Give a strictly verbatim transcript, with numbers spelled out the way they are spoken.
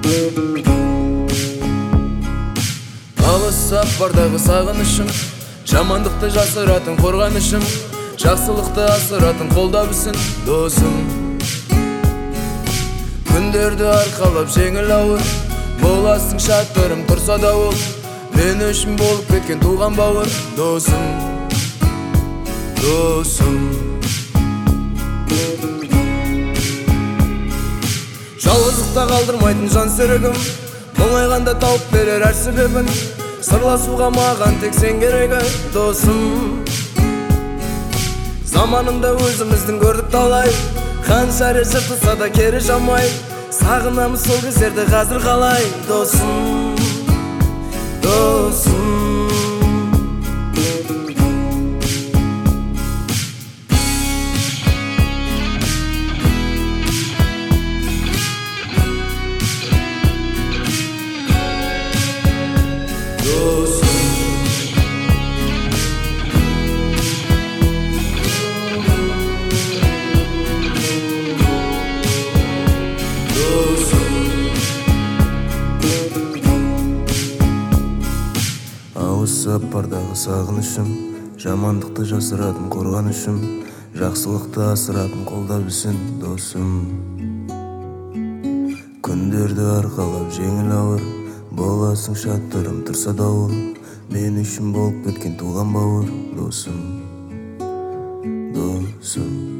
Алысап бардағы сағынышым, жамандықты жасыратын қорғанышым, жақсылықты асыратын қолда білсін досым. Күндерді арқалап жеңіл ауыр, боласың шаттырым тұрса дауыл, мен үшін болып кеткен туған бауыр досым, досым. Жалғыздықта қалдырмайтын жан серігім, мұңайғанда тауып берер әр себебін, сырласуға маған тек сен керегі досым. Заманында өзіміздің көрдік талай, қанша рет жыртылса да кері жамай, сағынамыз сол кездерді қазір қалай досым, досым. Алысап бардағы сағынышым, жамандықты жасыратын қорғанышым, жақсылықты асыратын қолда білсін досым. Күндерді арқалап жеңіл ауыр, боласың шаттырым тұрса дауыл, мен үшін болып кеткен туған бауыр досым, досым.